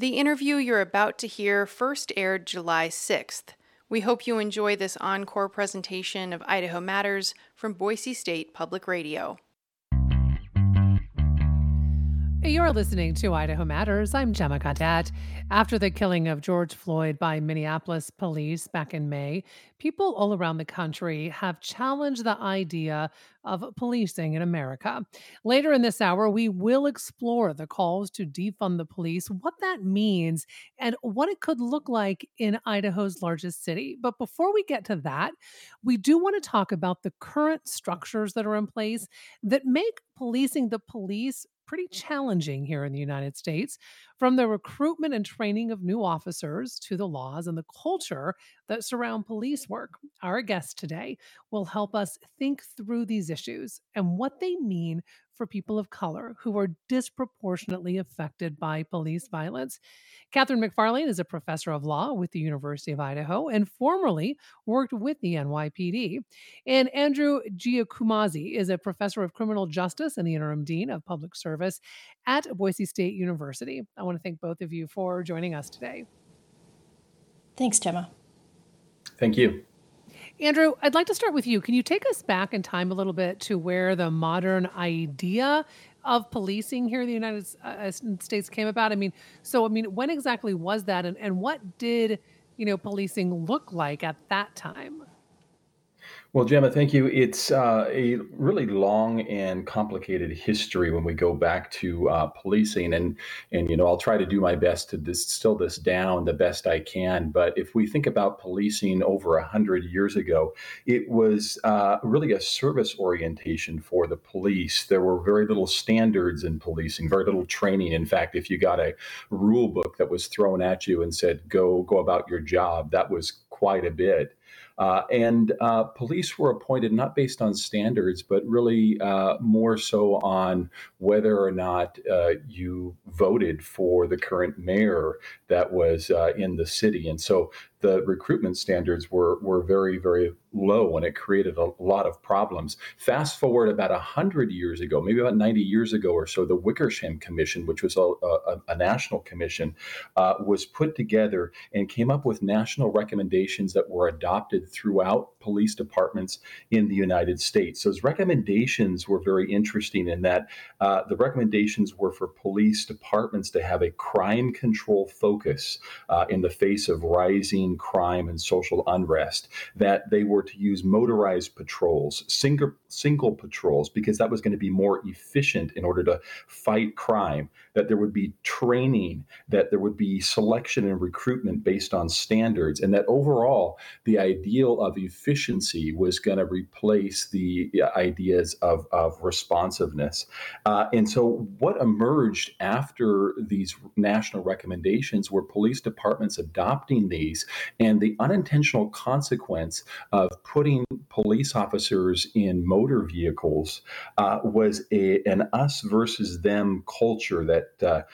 The interview you're about to hear first aired July 6th. We hope you enjoy this encore presentation of Idaho Matters from Boise State Public Radio. You're listening to Idaho Matters. I'm Gemma Cadet. After the killing of George Floyd by Minneapolis police back in May, people all around the country have challenged the idea of policing in America. Later in this hour, we will explore the calls to defund the police, what that means, and what it could look like in Idaho's largest city. But before we get to that, we do want to talk about the current structures that are in place that make policing the police pretty challenging here in the United States, from the recruitment and training of new officers to the laws and the culture that surround police work. Our guest today will help us think through these issues and what they mean for people of color who are disproportionately affected by police violence. Catherine McFarlane is a professor of law with the University of Idaho and formerly worked with the NYPD. And Andrew Giacomosi is a professor of criminal justice and the interim dean of public service at Boise State University. I want to thank both of you for joining us today. Thanks, Gemma. Thank you. Andrew, I'd like to start with you. Can you take us back in time a little bit to where the modern idea of policing here in the United States came about? When exactly was that, and what did, policing look like at that time? Well, Gemma, thank you. It's a really long and complicated history when we go back to policing, and I'll try to do my best to distill this down the best I can. But if we think about policing over 100 years ago, it was really a service orientation for the police. There were very little standards in policing, very little training. In fact, if you got a rule book that was thrown at you and said go about your job, that was quite a bit. And police were appointed not based on standards, but really more so on whether or not you voted for the current mayor that was in the city. And so the recruitment standards were very, very low, and it created a lot of problems. Fast forward about 100 years ago, maybe about 90 years ago or so, the Wickersham Commission, which was a national commission, was put together and came up with national recommendations that were adopted throughout police departments in the United States. Those recommendations were very interesting in that the recommendations were for police departments to have a crime control focus in the face of rising crime and social unrest, that they were to use motorized patrols, single patrols, because that was going to be more efficient in order to fight crime, that there would be training, that there would be selection and recruitment based on standards, and that overall the ideal of efficiency was going to replace the ideas of responsiveness. And so what emerged after these national recommendations were police departments adopting these, and the unintentional consequence of putting police officers in motor vehicles was an us versus them culture that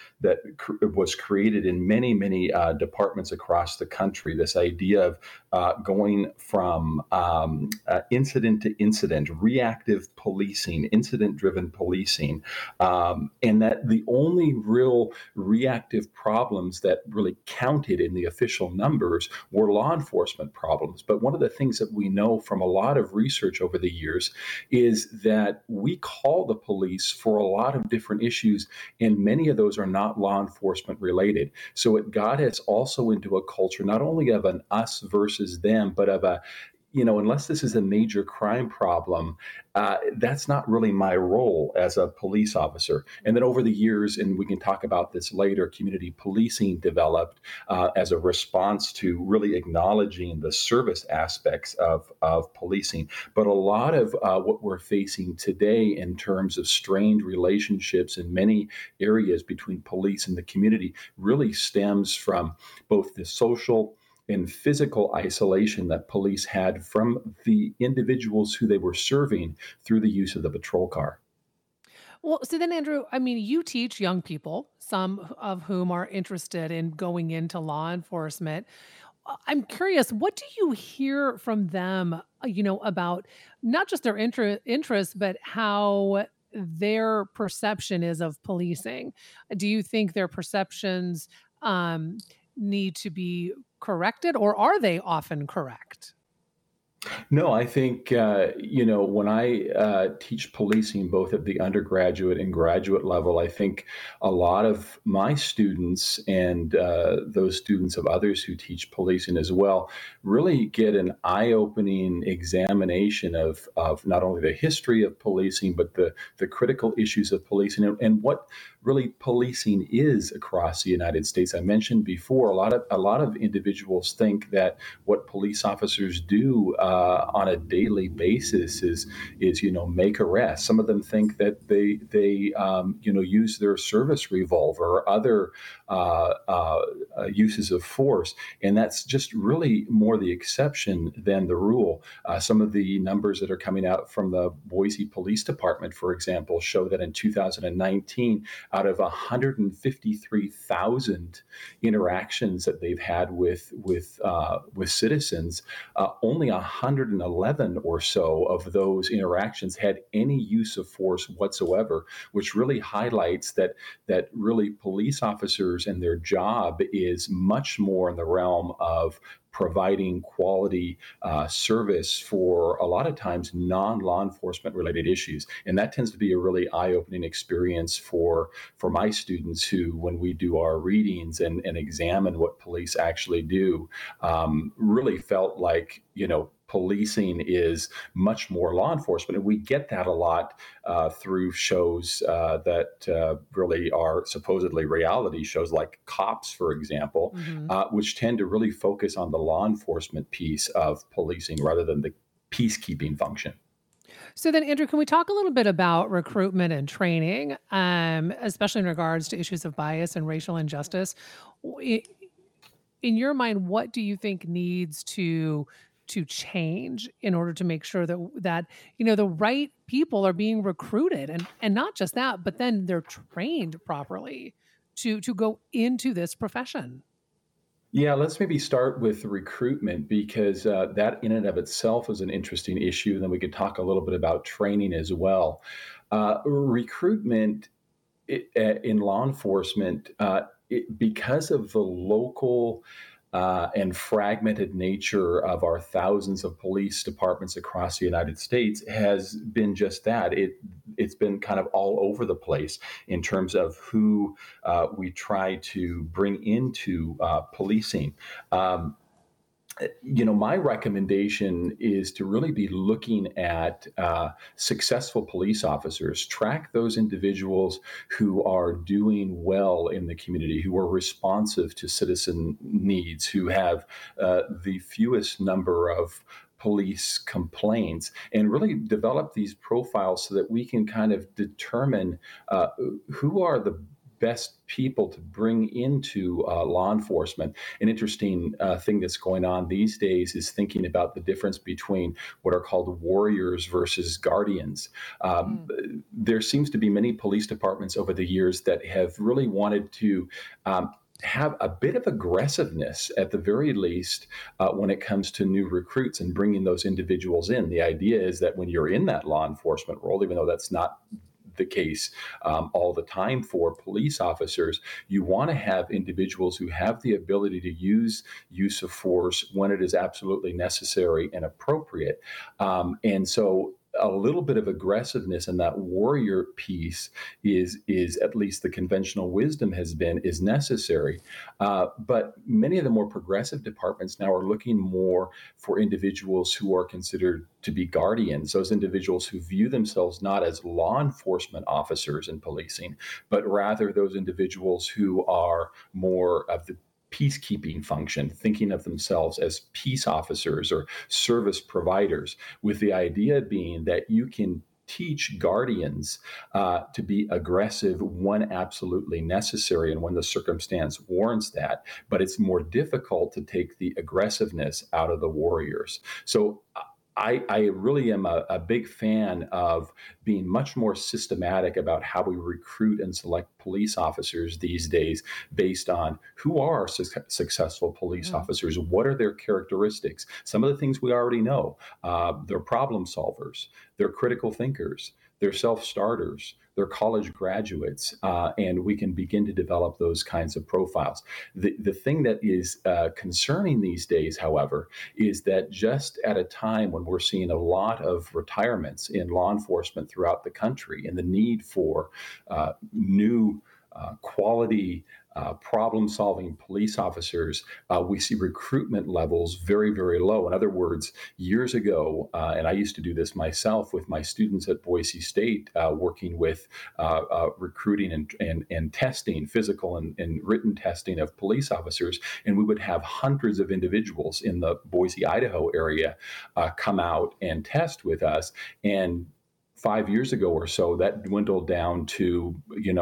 was created in many departments across the country. This idea of going from incident to incident, reactive policing, incident-driven policing, and that the only real reactive problems that really counted in the official numbers were law enforcement problems. But one of the things that we know from a lot of research over the years is that we call the police for a lot of different issues, and many of those are not law enforcement related. So it got us also into a culture not only of an us versus them, but of a, unless this is a major crime problem, that's not really my role as a police officer. And then over the years, and we can talk about this later, community policing developed as a response to really acknowledging the service aspects of policing. But a lot of what we're facing today in terms of strained relationships in many areas between police and the community really stems from both the social and physical isolation that police had from the individuals who they were serving through the use of the patrol car. Well, so then, Andrew, you teach young people, some of whom are interested in going into law enforcement. I'm curious, what do you hear from them, about not just their interests, but how their perception is of policing? Do you think their perceptions um, need to be corrected, or are they often correct? No, I think, when I teach policing both at the undergraduate and graduate level, I think a lot of my students and those students of others who teach policing as well really get an eye opening examination of not only the history of policing, but the critical issues of policing and what really policing is across the United States. I mentioned before, a lot of individuals think that what police officers do on a daily basis is make arrests. Some of them think that they use their service revolver or other uses of force, and that's just really more the exception than the rule. Some of the numbers that are coming out from the Boise Police Department, for example, show that in 2019, out of 153,000 interactions that they've had with citizens, only 111 or so of those interactions had any use of force whatsoever, which really highlights that really police officers and their job is much more in the realm of providing quality service for a lot of times non-law enforcement related issues. And that tends to be a really eye-opening experience for my students who, when we do our readings and examine what police actually do, really felt like, policing is much more law enforcement. And we get that a lot through shows that really are supposedly reality shows like Cops, for example, which tend to really focus on the law enforcement piece of policing rather than the peacekeeping function. So then, Andrew, can we talk a little bit about recruitment and training, especially in regards to issues of bias and racial injustice? I- In your mind, what do you think needs to change in order to make sure that the right people are being recruited, and not just that, but then they're trained properly to go into this profession? Yeah, let's maybe start with recruitment because that in and of itself is an interesting issue. Then we could talk a little bit about training as well. Recruitment in law enforcement, because of the local and fragmented nature of our thousands of police departments across the United States, has been just that. It's been kind of all over the place in terms of who we try to bring into policing. My recommendation is to really be looking at successful police officers, track those individuals who are doing well in the community, who are responsive to citizen needs, who have the fewest number of police complaints, and really develop these profiles so that we can kind of determine who are the best people to bring into law enforcement. An interesting thing that's going on these days is thinking about the difference between what are called warriors versus guardians. There seems to be many police departments over the years that have really wanted to have a bit of aggressiveness, at the very least, when it comes to new recruits and bringing those individuals in. The idea is that when you're in that law enforcement role, even though that's not the case all the time for police officers, you want to have individuals who have the ability to use of force when it is absolutely necessary and appropriate. And so a little bit of aggressiveness in that warrior piece is at least the conventional wisdom has been is necessary. But many of the more progressive departments now are looking more for individuals who are considered to be guardians, those individuals who view themselves not as law enforcement officers in policing, but rather those individuals who are more of the peacekeeping function, thinking of themselves as peace officers or service providers, with the idea being that you can teach guardians to be aggressive when absolutely necessary and when the circumstance warrants that. But it's more difficult to take the aggressiveness out of the warriors. So I really am a big fan of being much more systematic about how we recruit and select police officers these days based on who are our successful police officers, what are their characteristics. Some of the things we already know. They're problem solvers, they're critical thinkers, they're self-starters, they're college graduates, and we can begin to develop those kinds of profiles. The thing that is concerning these days, however, is that just at a time when we're seeing a lot of retirements in law enforcement throughout the country and the need for new quality problem-solving police officers, we see recruitment levels very, very low. In other words, years ago, and I used to do this myself with my students at Boise State, working with recruiting and testing, physical and written testing of police officers, and we would have hundreds of individuals in the Boise, Idaho area come out and test with us. And 5 years ago or so, that dwindled down to,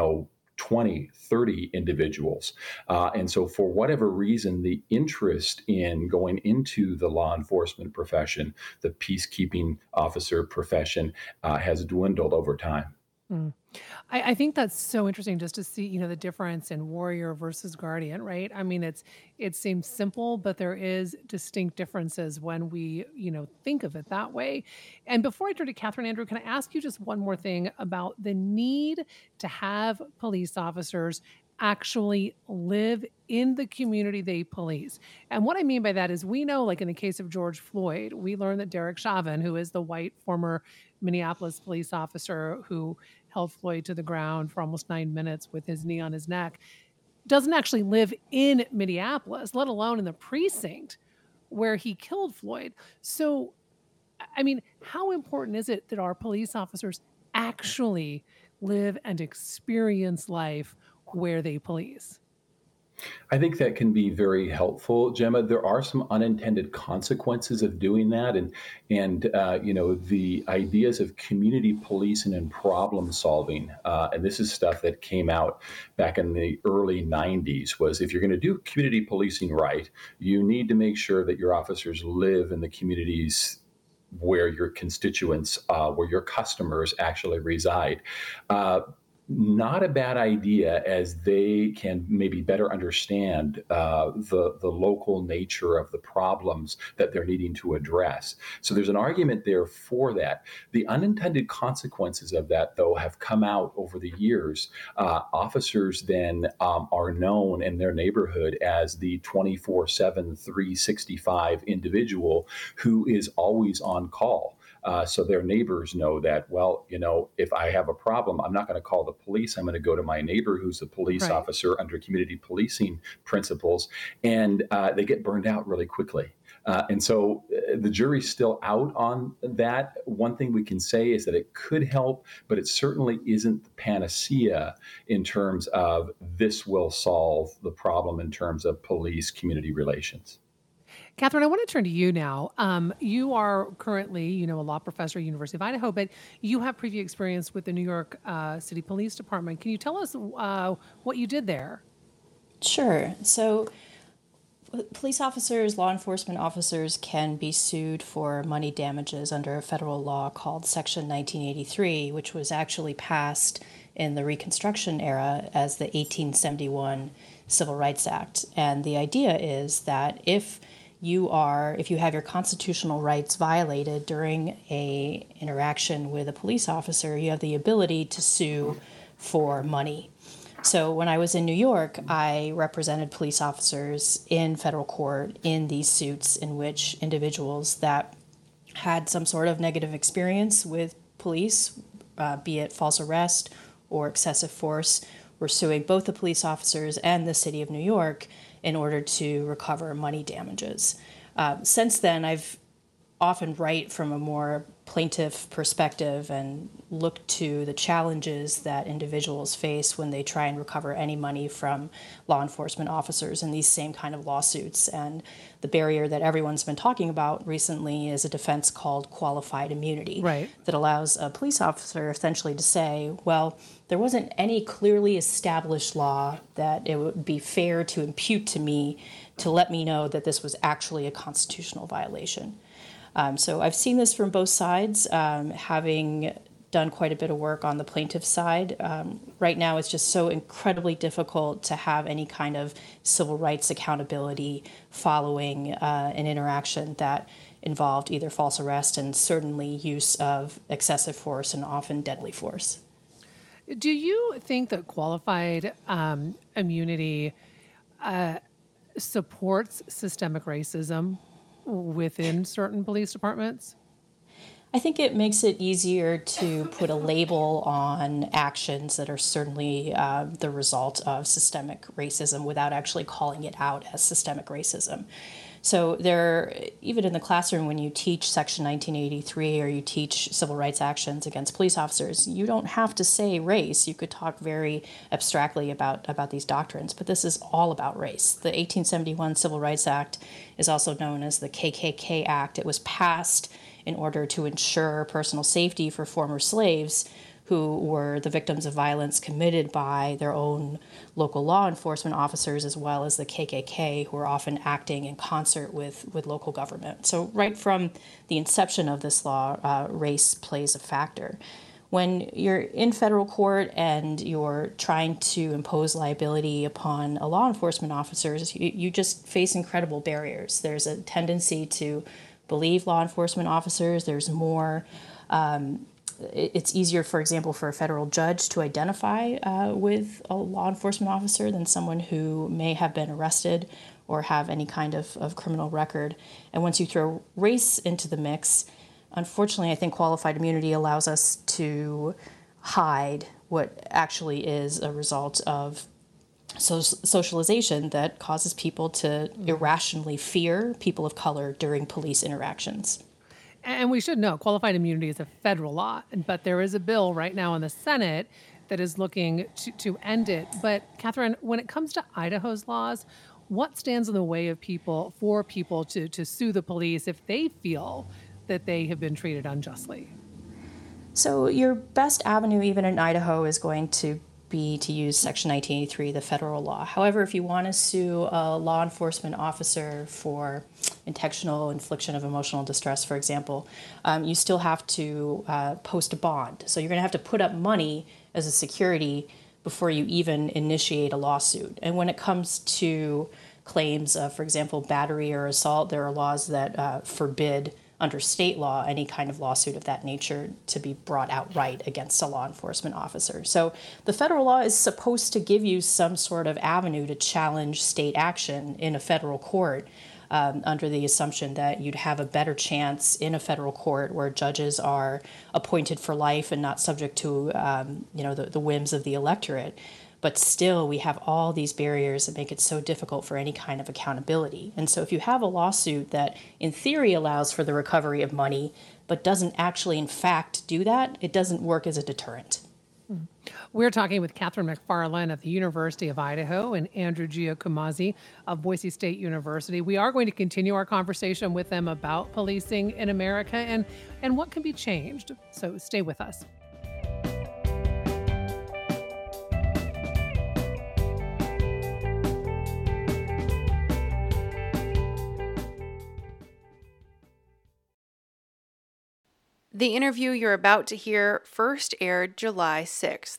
20, 30 individuals. And so for whatever reason, the interest in going into the law enforcement profession, the peacekeeping officer profession, has dwindled over time. Mm. I think that's so interesting just to see, the difference in warrior versus guardian, right? I mean, it seems simple, but there is distinct differences when we, think of it that way. And before I turn to Catherine, Andrew, can I ask you just one more thing about the need to have police officers actually live in the community they police? And what I mean by that is we know, like in the case of George Floyd, we learned that Derek Chauvin, who is the white former Minneapolis police officer who held Floyd to the ground for almost 9 minutes with his knee on his neck, doesn't actually live in Minneapolis, let alone in the precinct where he killed Floyd. So, I mean, how important is it that our police officers actually live and experience life where they police? I think that can be very helpful, Gemma. There are some unintended consequences of doing that, and the ideas of community policing and problem solving. And this is stuff that came out back in the early '90s. Was if you're going to do community policing right, you need to make sure that your officers live in the communities where your constituents, where your customers actually reside. Not a bad idea, as they can maybe better understand the local nature of the problems that they're needing to address. So there's an argument there for that. The unintended consequences of that, though, have come out over the years. Officers then are known in their neighborhood as the 24/7, 365 individual who is always on call. So their neighbors know that, well, if I have a problem, I'm not going to call the police. I'm going to go to my neighbor who's a police Right. officer under community policing principles, and they get burned out really quickly. And so the jury's still out on that. One thing we can say is that it could help, but it certainly isn't the panacea in terms of this will solve the problem in terms of police community relations. Catherine, I want to turn to you now. You are currently, a law professor at University of Idaho, but you have previous experience with the New York City Police Department. Can you tell us what you did there? Sure. So, police officers, law enforcement officers can be sued for money damages under a federal law called Section 1983, which was actually passed in the Reconstruction era as the 1871 Civil Rights Act. And the idea is that if you have your constitutional rights violated during a interaction with a police officer, you have the ability to sue for money. So when I was in New York, I represented police officers in federal court in these suits in which individuals that had some sort of negative experience with police, be it false arrest or excessive force, were suing both the police officers and the city of New York in order to recover money damages. Since then, I've often write from a more plaintiff perspective and look to the challenges that individuals face when they try and recover any money from law enforcement officers in these same kind of lawsuits. And the barrier that everyone's been talking about recently is a defense called qualified immunity, Right. that allows a police officer essentially to say, well, there wasn't any clearly established law that it would be fair to impute to me to let me know that this was actually a constitutional violation. So I've seen this from both sides, having done quite a bit of work on the plaintiff side. Right now, it's just so incredibly difficult to have any kind of civil rights accountability following an interaction that involved either false arrest and certainly use of excessive force and often deadly force. Do you think that qualified immunity supports systemic racism within certain police departments? I think it makes it easier to put a label on actions that are certainly the result of systemic racism without actually calling it out as systemic racism. So even in the classroom, when you teach Section 1983 or you teach civil rights actions against police officers, you don't have to say race. You could talk very abstractly about these doctrines, but this is all about race. The 1871 Civil Rights Act is also known as the KKK Act. It was passed in order to ensure personal safety for former slaves who were the victims of violence committed by their own local law enforcement officers, as well as the KKK, who were often acting in concert with local government. So right from the inception of this law, race plays a factor. When you're in federal court and you're trying to impose liability upon a law enforcement officers, you just face incredible barriers. There's a tendency to believe law enforcement officers. There's more it's easier, for example, for a federal judge to identify with a law enforcement officer than someone who may have been arrested or have any kind of criminal record. And once you throw race into the mix, unfortunately, I think qualified immunity allows us to hide what actually is a result of socialization that causes people to irrationally fear people of color during police interactions. And we should know qualified immunity is a federal law, but there is a bill right now in the Senate that is looking to end it. But Catherine, when it comes to Idaho's laws, what stands in the way of people to sue the police if they feel that they have been treated unjustly? So your best avenue, even in Idaho, is going to be to use Section 1983, the federal law. However, if you want to sue a law enforcement officer for intentional infliction of emotional distress, for example, you still have to post a bond. So you're going to have to put up money as a security before you even initiate a lawsuit. And when it comes to claims of, for example, battery or assault, there are laws that forbid under state law any kind of lawsuit of that nature to be brought outright against a law enforcement officer. So the federal law is supposed to give you some sort of avenue to challenge state action in a federal court under the assumption that you'd have a better chance in a federal court where judges are appointed for life and not subject to the whims of the electorate. But still, we have all these barriers that make it so difficult for any kind of accountability. And so if you have a lawsuit that in theory allows for the recovery of money, but doesn't actually in fact do that, it doesn't work as a deterrent. We're talking with Catherine McFarland of the University of Idaho and Andrew Giacomassi of Boise State University. We are going to continue our conversation with them about policing in America and what can be changed. So stay with us. The interview you're about to hear first aired July 6th.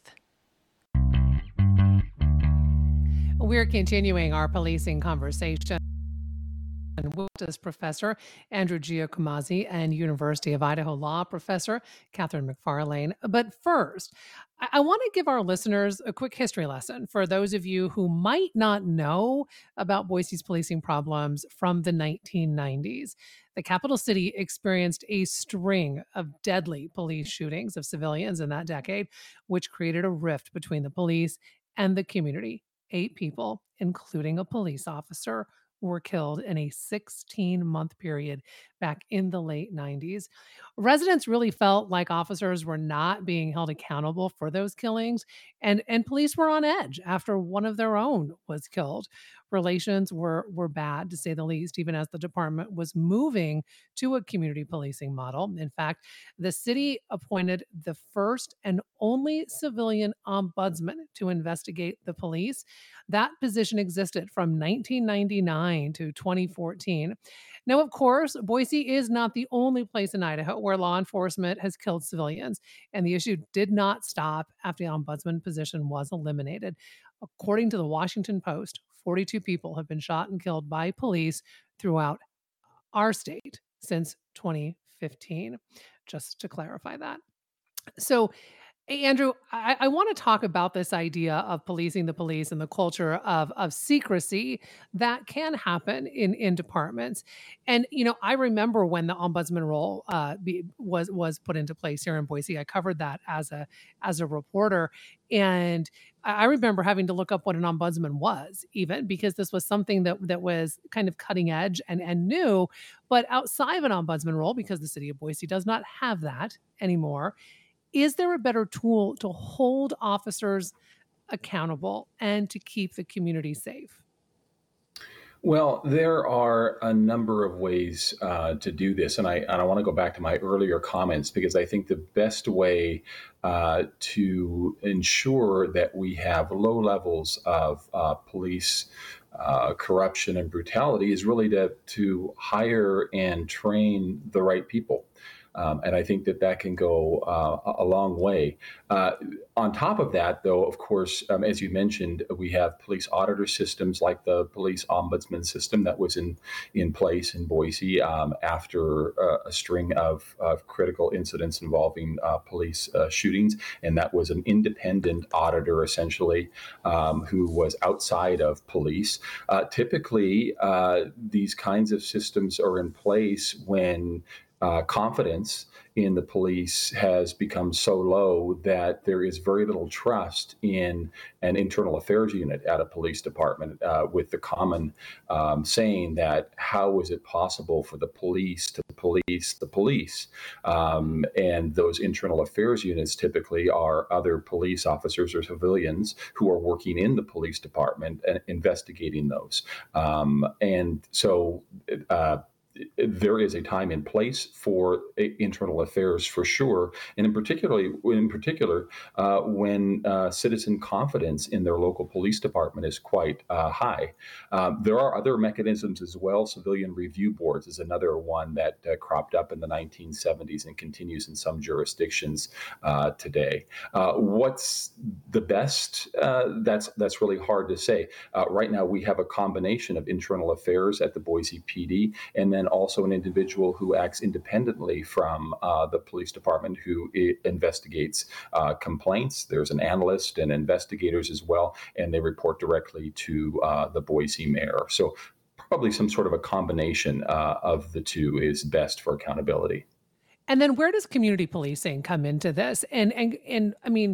We're continuing our policing conversation with Professor Andrew Giacomassi and University of Idaho Law Professor Catherine McFarland. But first, I want to give our listeners a quick history lesson for those of you who might not know about Boise's policing problems from the 1990s. The capital city experienced a string of deadly police shootings of civilians in that decade, which created a rift between the police and the community. 8 people, including a police officer, were killed in a 16-month period back in the late 90s. Residents really felt like officers were not being held accountable for those killings, and police were on edge after one of their own was killed. Relations were bad, to say the least, even as the department was moving to a community policing model. In fact, the city appointed the first and only civilian ombudsman to investigate the police. That position existed from 1999 to 2014. Now, of course, Boise is not the only place in Idaho where law enforcement has killed civilians, and the issue did not stop after the ombudsman position was eliminated. According to the Washington Post, 42 people have been shot and killed by police throughout our state since 2015, just to clarify that. So, hey, Andrew, I want to talk about this idea of policing the police and the culture of secrecy that can happen in departments. And I remember when the ombudsman role was put into place here in Boise. I covered that as a reporter, and I remember having to look up what an ombudsman was, even because this was something that was kind of cutting edge and new. But outside of an ombudsman role, because the city of Boise does not have that anymore, is there a better tool to hold officers accountable and to keep the community safe? Well, there are a number of ways to do this, and I want to go back to my earlier comments because I think the best way to ensure that we have low levels of police corruption and brutality is really to hire and train the right people. And I think that can go a long way. On top of that, though, of course, as you mentioned, we have police auditor systems like the police ombudsman system that was in place in Boise after a string of critical incidents involving police shootings. And that was an independent auditor, essentially, who was outside of police. Typically, these kinds of systems are in place when confidence in the police has become so low that there is very little trust in an internal affairs unit at a police department, with the common saying that how is it possible for the police to police the police? And those internal affairs units typically are other police officers or civilians who are working in the police department and investigating those. And so there is a time and place for internal affairs for sure, and in particular, when citizen confidence in their local police department is quite high. There are other mechanisms as well. Civilian review boards is another one that cropped up in the 1970s and continues in some jurisdictions today. What's the best? That's really hard to say. Right now, we have a combination of internal affairs at the Boise PD, and then also an individual who acts independently from the police department who investigates complaints. There's an analyst and investigators as well, and they report directly to the Boise mayor. So probably some sort of a combination of the two is best for accountability. And then where does community policing come into this? And I mean,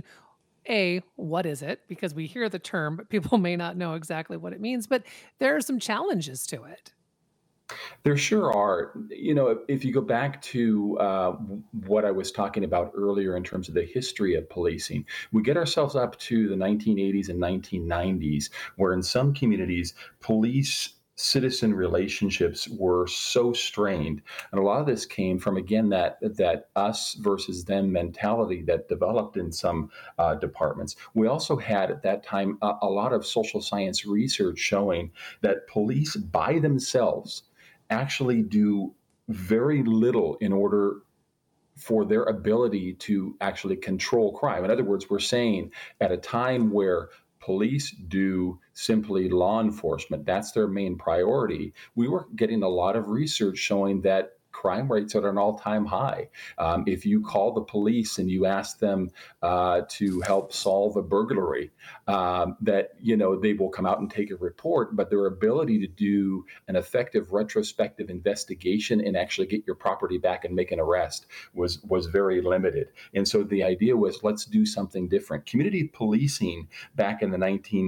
what is it? Because we hear the term, but people may not know exactly what it means. But there are some challenges to it. There sure are. If you go back to what I was talking about earlier in terms of the history of policing, we get ourselves up to the 1980s and 1990s, where in some communities, police citizen relationships were so strained. And a lot of this came from, again, that us versus them mentality that developed in some departments. We also had at that time a lot of social science research showing that police by themselves actually do very little in order for their ability to actually control crime. In other words, we're saying at a time where police do simply law enforcement, that's their main priority, we were getting a lot of research showing that crime rates are at an all-time high. If you call the police and you ask them to help solve a burglary, that they will come out and take a report, but their ability to do an effective retrospective investigation and actually get your property back and make an arrest was very limited. And so the idea was, let's do something different. Community policing back in the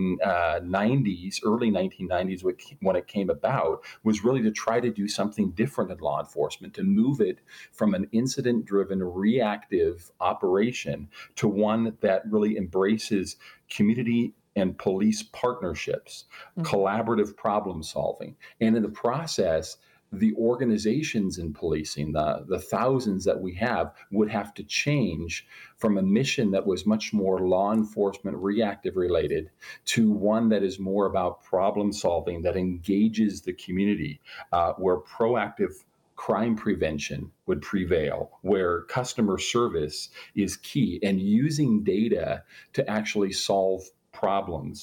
1990s, early 1990s, when it came about, was really to try to do something different in law enforcement, to move it from an incident-driven reactive operation to one that really embraces community and police partnerships, collaborative problem solving. And in the process, the organizations in policing, the thousands that we have, would have to change from a mission that was much more law enforcement reactive related to one that is more about problem solving that engages the community, where proactive crime prevention would prevail, where customer service is key, and using data to actually solve problems.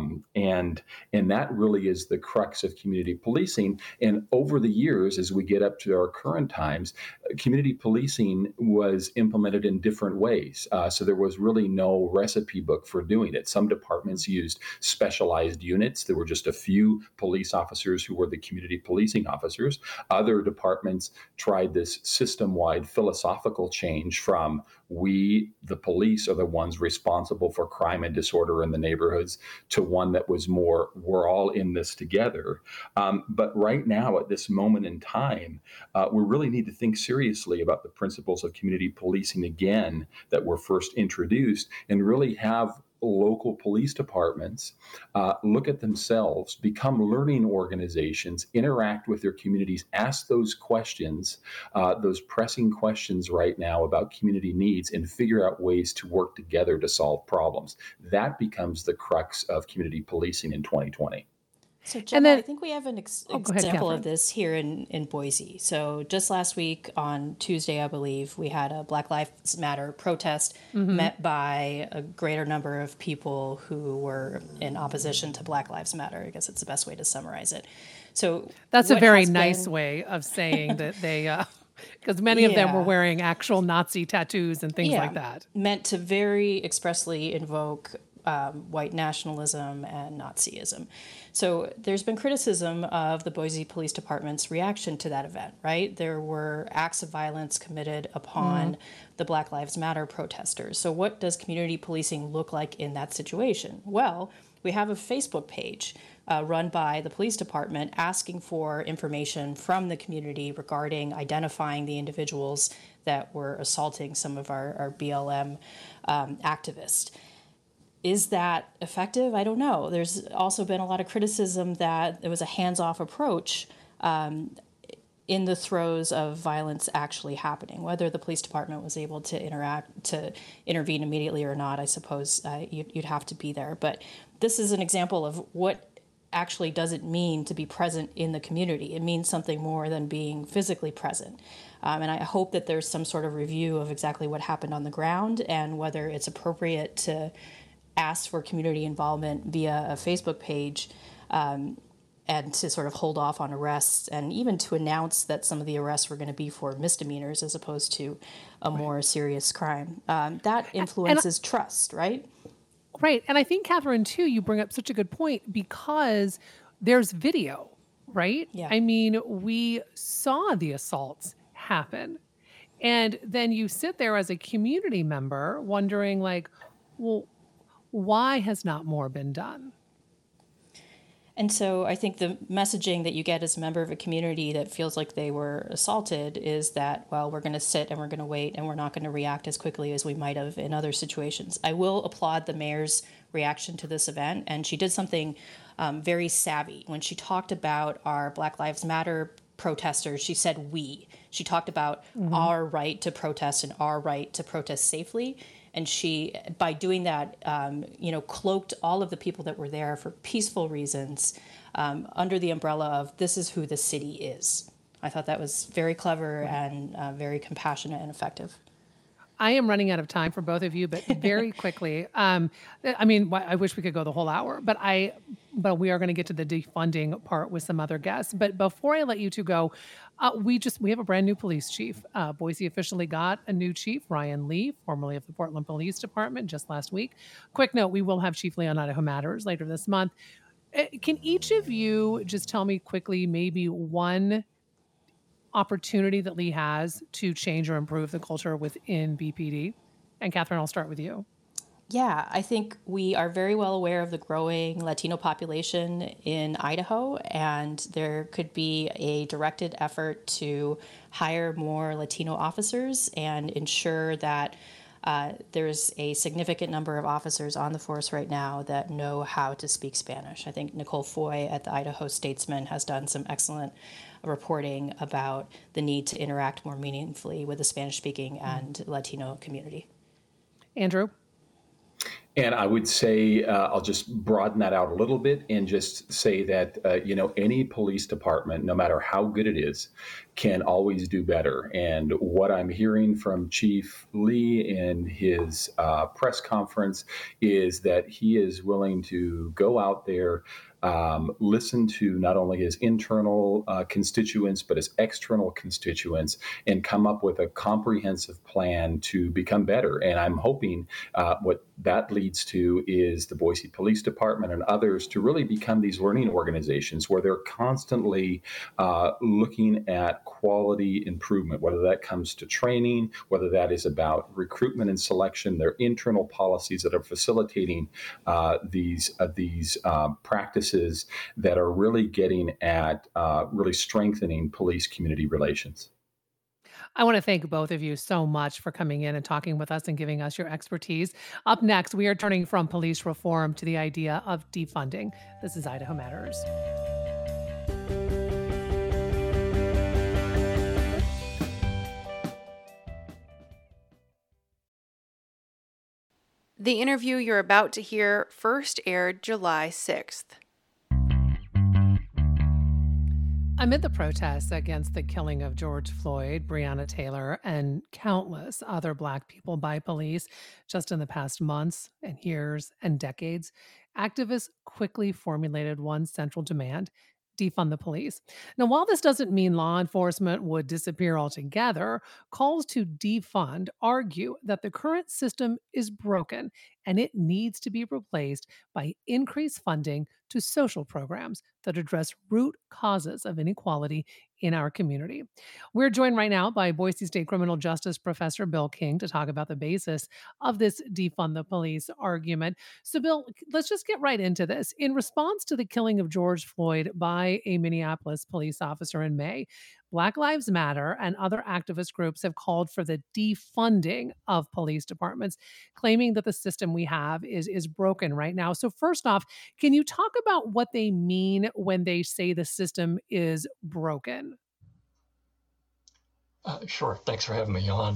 And that really is the crux of community policing. And over the years, as we get up to our current times, community policing was implemented in different ways. So there was really no recipe book for doing it. Some departments used specialized units. There were just a few police officers who were the community policing officers. Other departments tried this system-wide philosophical change from we, the police, are the ones responsible for crime and disorder in the neighborhoods to one that was more, we're all in this together. But right now, at this moment in time, we really need to think seriously about the principles of community policing again that were first introduced, and really have local police departments look at themselves, become learning organizations, interact with their communities, ask those questions, those pressing questions right now about community needs, and figure out ways to work together to solve problems. That becomes the crux of community policing in 2020. So, Gemma, I think we have an go ahead, example of Catherine. this here in Boise. So, just last week on Tuesday, I believe, we had a Black Lives Matter protest met by a greater number of people who were in opposition to Black Lives Matter. I guess it's the best way to summarize it. So, That's a what very has nice been way of saying that they, because many of them were Yeah. wearing actual Nazi tattoos and things like that. meant to very expressly invoke white nationalism and Nazism. So there's been criticism of the Boise Police Department's reaction to that event, right? There were acts of violence committed upon the Black Lives Matter protesters. So what does community policing look like in that situation? Well, we have a Facebook page run by the police department asking for information from the community regarding identifying the individuals that were assaulting some of our BLM activists. Is that effective? I don't know. There's also been a lot of criticism that it was a hands-off approach in the throes of violence actually happening. Whether the police department was able to intervene immediately or not, I suppose you'd have to be there. But this is an example of what actually does it mean to be present in the community. It means something more than being physically present. And I hope that there's some sort of review of exactly what happened on the ground and whether it's appropriate to ask for community involvement via a Facebook page and to sort of hold off on arrests and even to announce that some of the arrests were going to be for misdemeanors as opposed to a more serious crime. That influences trust, right? Right. And I think, Catherine, too, you bring up such a good point because there's video, right? Yeah. I mean, we saw the assaults happen. And then you sit there as a community member wondering, like, well, why has not more been done? And so I think the messaging that you get as a member of a community that feels like they were assaulted is that, well, we're going to sit and we're going to wait and we're not going to react as quickly as we might have in other situations. I will applaud the mayor's reaction to this event, and she did something very savvy. When she talked about our Black Lives Matter protesters, she said we. She talked about our right to protest and our right to protest safely. And she, by doing that, cloaked all of the people that were there for peaceful reasons under the umbrella of this is who the city is. I thought that was very clever and very compassionate and effective. I am running out of time for both of you, but very quickly. I wish we could go the whole hour, but we are going to get to the defunding part with some other guests. But before I let you two go, we have a brand new police chief. Boise officially got a new chief, Ryan Lee, formerly of the Portland Police Department, just last week. Quick note, we will have Chief Lee on Idaho Matters later this month. Can each of you just tell me quickly maybe one opportunity that Lee has to change or improve the culture within BPD? And Catherine, I'll start with you. Yeah, I think we are very well aware of the growing Latino population in Idaho, and there could be a directed effort to hire more Latino officers and ensure that there's a significant number of officers on the force right now that know how to speak Spanish. I think Nicole Foy at the Idaho Statesman has done some excellent reporting about the need to interact more meaningfully with the Spanish-speaking and Latino community. Andrew? And I would say I'll just broaden that out a little bit and just say that any police department, no matter how good it is, can always do better. And what I'm hearing from Chief Lee in his press conference is that he is willing to go out there, listen to not only his internal constituents, but his external constituents, and come up with a comprehensive plan to become better. And I'm hoping what that leads to is the Boise Police Department and others to really become these learning organizations where they're constantly looking at quality improvement, whether that comes to training, whether that is about recruitment and selection, their internal policies that are facilitating these practices that are really getting at really strengthening police community relations. I want to thank both of you so much for coming in and talking with us and giving us your expertise. Up next, we are turning from police reform to the idea of defunding. This is Idaho Matters. The interview you're about to hear first aired July 6th. Amid the protests against the killing of George Floyd, Breonna Taylor, and countless other Black people by police just in the past months and years and decades, activists quickly formulated one central demand: defund the police. Now, while this doesn't mean law enforcement would disappear altogether, calls to defund argue that the current system is broken and it needs to be replaced by increased funding to social programs that address root causes of inequality in our community. We're joined right now by Boise State criminal justice professor Bill King to talk about the basis of this defund the police argument. So, Bill, let's just get right into this. In response to the killing of George Floyd by a Minneapolis police officer in May, Black Lives Matter and other activist groups have called for the defunding of police departments, claiming that the system we have is broken right now. So, first off, can you talk about what they mean when they say the system is broken? Sure. Thanks for having me on.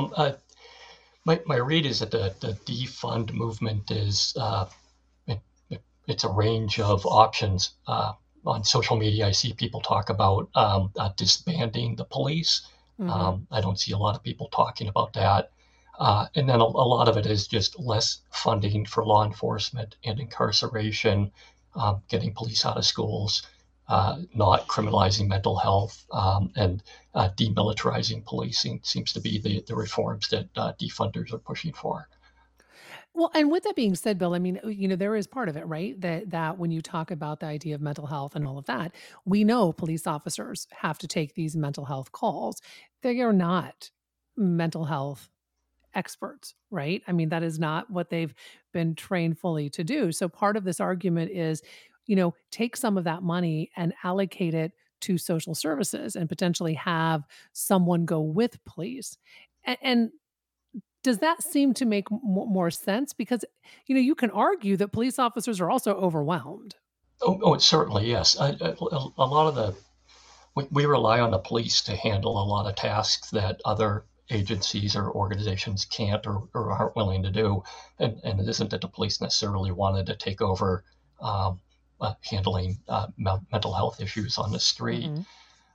My read is that the defund movement is it, it's a range of options. On social media, I see people talk about disbanding the police. I don't see a lot of people talking about that. And then a lot of it is just less funding for law enforcement and incarceration, getting police out of schools, not criminalizing mental health, and demilitarizing policing seems to be the reforms that defunders are pushing for. Well, and with that being said, Bill, I mean, there is part of it, right? That when you talk about the idea of mental health and all of that, we know police officers have to take these mental health calls. They are not mental health experts, right? I mean, that is not what they've been trained fully to do. So part of this argument is, take some of that money and allocate it to social services and potentially have someone go with police. And does that seem to make more sense? Because, you can argue that police officers are also overwhelmed. Oh, certainly, yes. A lot of we rely on the police to handle a lot of tasks that other agencies or organizations can't or aren't willing to do. And it isn't that the police necessarily wanted to take over handling mental health issues on the street. Hmm.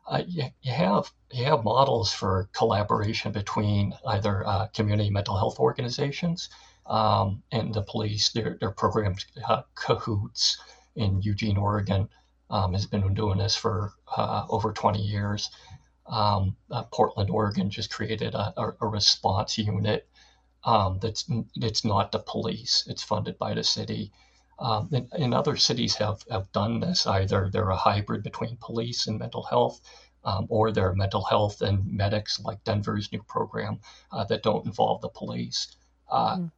You have models for collaboration between either community mental health organizations and the police. Their programs, Cahoots in Eugene, Oregon, has been doing this for over 20 years. Portland, Oregon just created a response unit that's not the police. It's funded by the city. And other cities have done this. Either they're a hybrid between police and mental health, or they're mental health and medics, like Denver's new program that don't involve the police. Mm.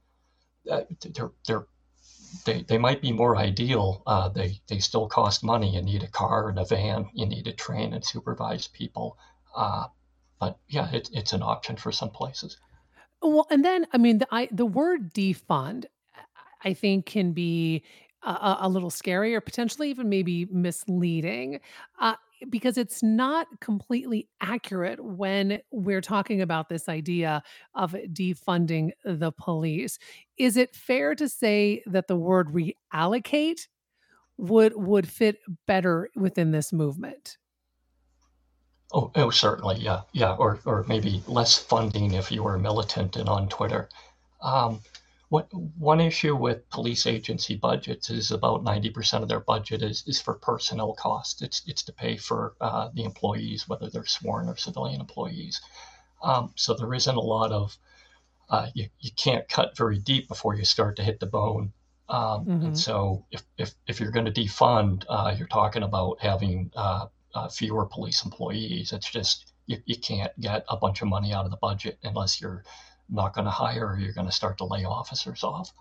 They might be more ideal. They still cost money. You need a car and a van. You need to train and supervise people. But yeah, it's an option for some places. Well, and then I mean, the word defund, I think, can be a little scary or potentially even maybe misleading, uh, because it's not completely accurate when we're talking about this idea of defunding the police. Is it fair to say that the word reallocate would fit better within this movement? Oh, certainly, yeah, yeah, or maybe less funding if you were militant and on Twitter. Um, one issue with police agency budgets is about 90% of their budget is for personnel costs. It's to pay for the employees, whether they're sworn or civilian employees. So there isn't a lot of you can't cut very deep before you start to hit the bone. And Mhm. so if you're going to defund, you're talking about having fewer police employees. It's just you can't get a bunch of money out of the budget unless you're not going to hire or you're going to start to lay officers off.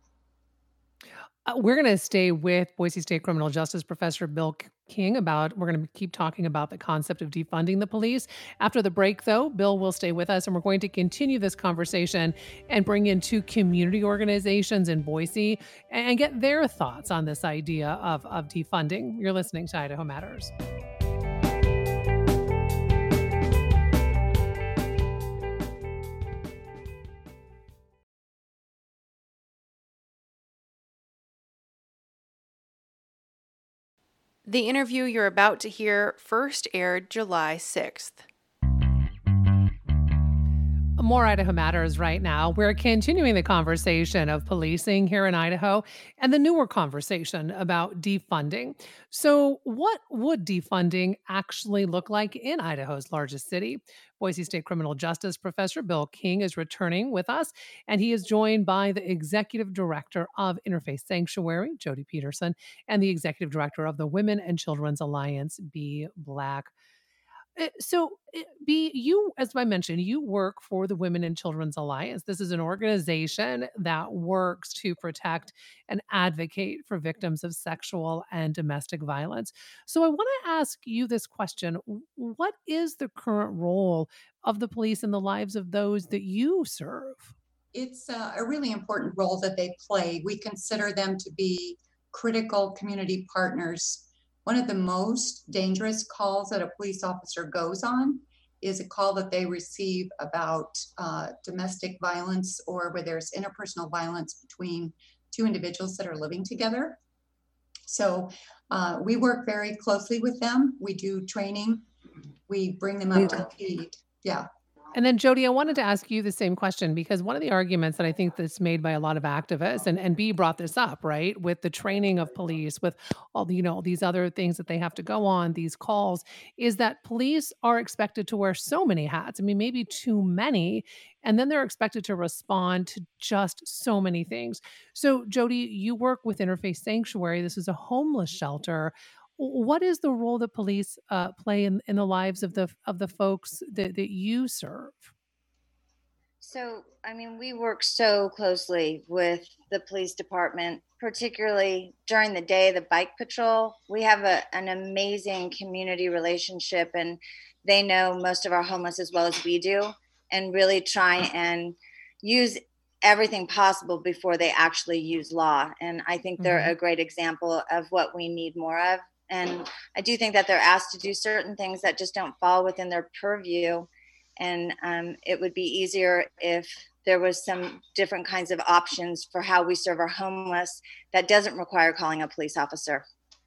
We're going to stay with Boise State criminal justice professor Bill King about. We're going to keep talking about the concept of defunding the police. After the break, though, Bill will stay with us and we're going to continue this conversation and bring in two community organizations in Boise and get their thoughts on this idea of defunding. You're listening to Idaho Matters. The interview you're about to hear first aired July 6th. More Idaho Matters right now. We're continuing the conversation of policing here in Idaho and the newer conversation about defunding. So, what would defunding actually look like in Idaho's largest city? Boise State criminal justice professor Bill King is returning with us, and he is joined by the executive director of Interfaith Sanctuary, Jody Peterson, and the executive director of the Women and Children's Alliance, Be Black. B, you, as I mentioned, you work for the Women and Children's Alliance. This is an organization that works to protect and advocate for victims of sexual and domestic violence. So I want to ask you this question. What is the current role of the police in the lives of those that you serve? It's a really important role that they play. We consider them to be critical community partners. One of the most dangerous calls that a police officer goes on is a call that they receive about domestic violence or where there's interpersonal violence between two individuals that are living together. So we work very closely with them. We do training. We bring them up to speed. Yeah. And then, Jody, I wanted to ask you the same question because one of the arguments that I think that's made by a lot of activists, and B brought this up, right, with the training of police, with all the, these other things that they have to go on, these calls, is that police are expected to wear so many hats. I mean, maybe too many, and then they're expected to respond to just so many things. So, Jody, you work with Interfaith Sanctuary. This is a homeless shelter. What is the role that police play in the lives of the folks that you serve? So, I mean, we work so closely with the police department, particularly during the day, the bike patrol. We have an amazing community relationship, and they know most of our homeless as well as we do, and really try and use everything possible before they actually use law. And I think they're Mhm. a great example of what we need more of. And I do think that they're asked to do certain things that just don't fall within their purview, and it would be easier if there was some different kinds of options for how we serve our homeless that doesn't require calling a police officer.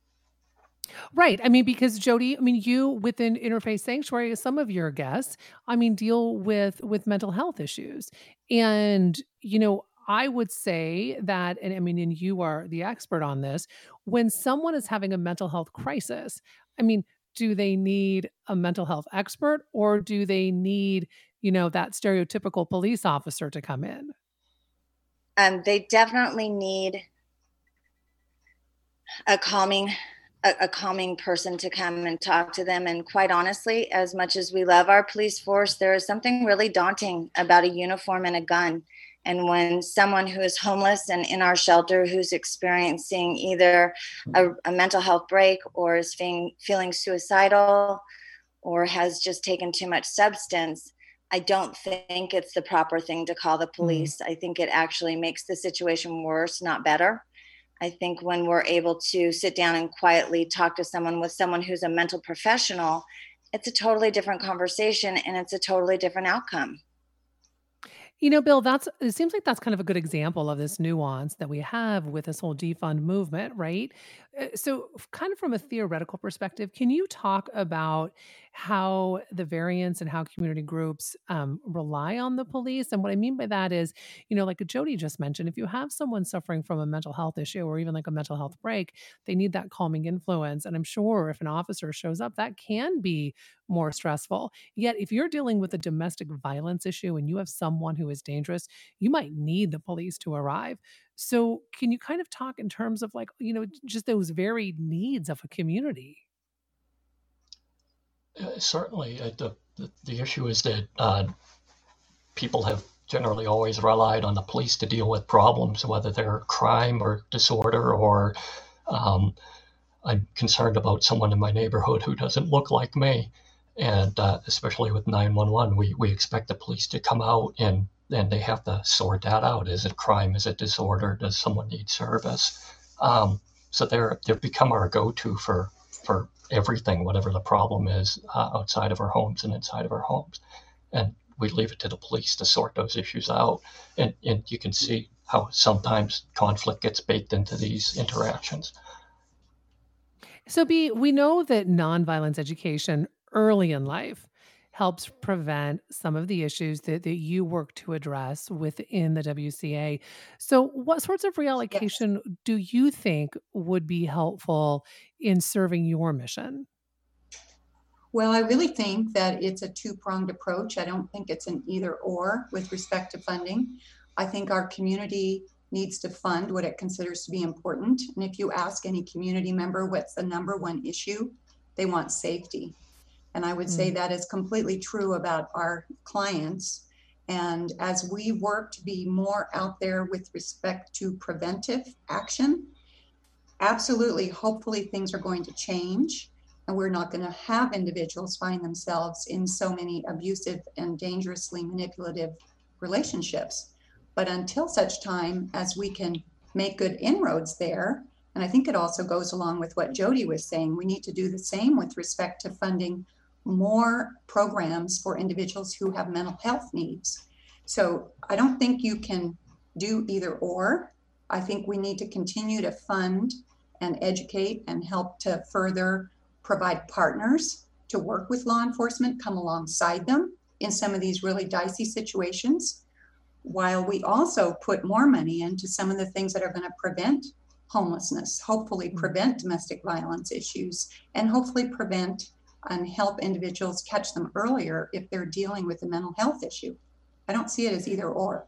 Right. I mean, because Jody, I mean, you within Interfaith Sanctuary, some of your guests, I mean, deal with mental health issues, and I would say that, and I mean, and you are the expert on this. When someone is having a mental health crisis, I mean, do they need a mental health expert, or do they need, that stereotypical police officer to come in? They definitely need a calming a calming person to come and talk to them. And quite honestly, as much as we love our police force, there is something really daunting about a uniform and a gun. And when someone who is homeless and in our shelter who's experiencing either a mental health break or is feeling suicidal or has just taken too much substance, I don't think it's the proper thing to call the Mm. police. I think it actually makes the situation worse, not better. I think when we're able to sit down and quietly talk to someone with someone who's a mental professional, it's a totally different conversation and it's a totally different outcome. Bill, it seems like that's kind of a good example of this nuance that we have with this whole defund movement, right? So, kind of from a theoretical perspective, can you talk about how the variants and how community groups rely on the police? And what I mean by that is, like Jody just mentioned, if you have someone suffering from a mental health issue or even like a mental health break, they need that calming influence. And I'm sure if an officer shows up, that can be more stressful. Yet, if you're dealing with a domestic violence issue and you have someone who is dangerous, you might need the police to arrive. So, can you kind of talk in terms of like, just those varied needs of a community? Certainly, the issue is that people have generally always relied on the police to deal with problems, whether they're crime or disorder, or I'm concerned about someone in my neighborhood who doesn't look like me. And especially with 911, we expect the police to come out and they have to sort that out. Is it crime? Is it disorder? Does someone need service? So they've become our go-to for everything, whatever the problem is, outside of our homes and inside of our homes. And we leave it to the police to sort those issues out. And you can see how sometimes conflict gets baked into these interactions. So, B, we know that nonviolence education early in life helps prevent some of the issues that you work to address within the WCA. So, what sorts of Yes. reallocation do you think would be helpful in serving your mission? Well, I really think that it's a two-pronged approach. I don't think it's an either or with respect to funding. I think our community needs to fund what it considers to be important. And if you ask any community member what's the number one issue, they want safety. And I would say Mm. that is completely true about our clients. And as we work to be more out there with respect to preventive action, absolutely, hopefully things are going to change and we're not going to have individuals find themselves in so many abusive and dangerously manipulative relationships. But until such time as we can make good inroads there, and I think it also goes along with what Jody was saying, we need to do the same with respect to funding more programs for individuals who have mental health needs. So I don't think you can do either or. I think we need to continue to fund and educate and help to further provide partners to work with law enforcement, come alongside them in some of these really dicey situations, while we also put more money into some of the things that are going to prevent homelessness, hopefully prevent domestic violence issues, and hopefully prevent and help individuals catch them earlier if they're dealing with a mental health issue. I don't see it as either or.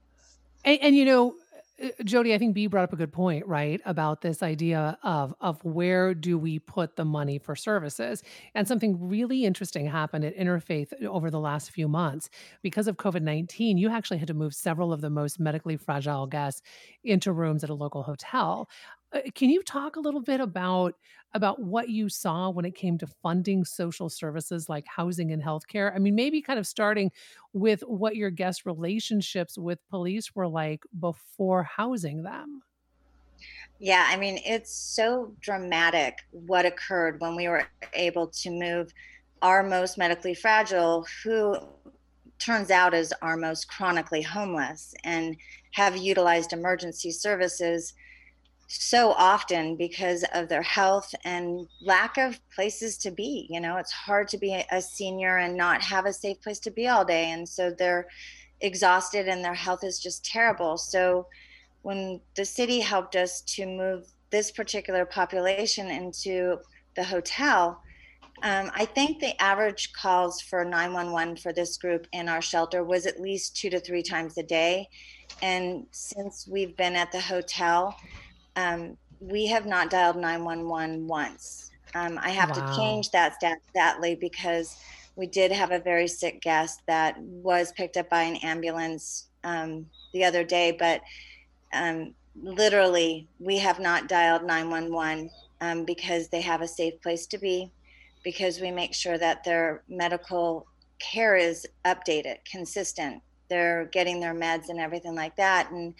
And Jody, I think B brought up a good point, right? About this idea of where do we put the money for services? And something really interesting happened at Interfaith over the last few months. Because of COVID-19, you actually had to move several of the most medically fragile guests into rooms at a local hotel. Can you talk a little bit about what you saw when it came to funding social services like housing and healthcare? I mean, maybe kind of starting with what your guest relationships with police were like before housing them. Yeah, I mean, it's so dramatic what occurred when we were able to move our most medically fragile, who turns out is our most chronically homeless, and have utilized emergency services so often because of their health and lack of places to be. It's hard to be a senior and not have a safe place to be all day. And so they're exhausted and their health is just terrible. So when the city helped us to move this particular population into the hotel, I think the average calls for 911 for this group in our shelter was at least 2 to 3 times a day. And since we've been at the hotel, we have not dialed 911 once. I have to Wow. change that stat sadly because we did have a very sick guest that was picked up by an ambulance the other day, but literally we have not dialed 911 because they have a safe place to be, because we make sure that their medical care is updated, consistent. They're getting their meds and everything like that. And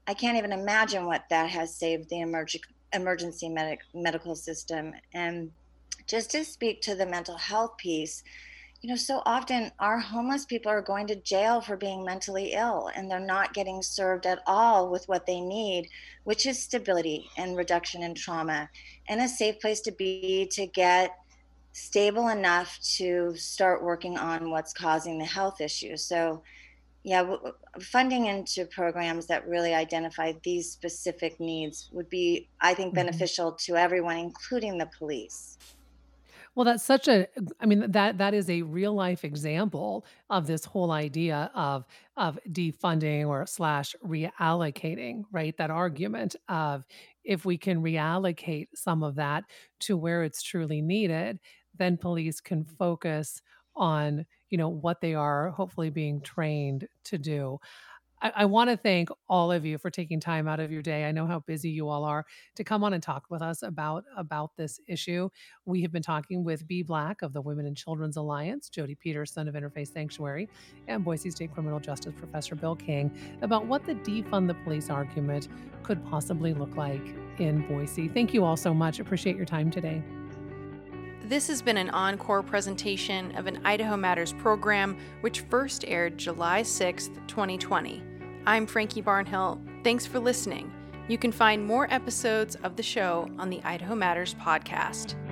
I can't even imagine what that has saved the emergency medical system. And just to speak to the mental health piece, so often our homeless people are going to jail for being mentally ill, and they're not getting served at all with what they need, which is stability and reduction in trauma and a safe place to be, to get stable enough to start working on what's causing the health issues. So yeah, funding into programs that really identify these specific needs would be, I think, beneficial to everyone, including the police. Well, that is a real life example of this whole idea of defunding or slash reallocating, right? That argument of, if we can reallocate some of that to where it's truly needed, then police can focus on, what they are hopefully being trained to do. I want to thank all of you for taking time out of your day. I know how busy you all are, to come on and talk with us about this issue. We have been talking with Bee Black of the Women and Children's Alliance, Jody Peterson of Interfaith Sanctuary, and Boise State criminal justice professor Bill King about what the defund the police argument could possibly look like in Boise. Thank you all so much. Appreciate your time today. This has been an encore presentation of an Idaho Matters program, which first aired July 6th, 2020. I'm Frankie Barnhill. Thanks for listening. You can find more episodes of the show on the Idaho Matters podcast.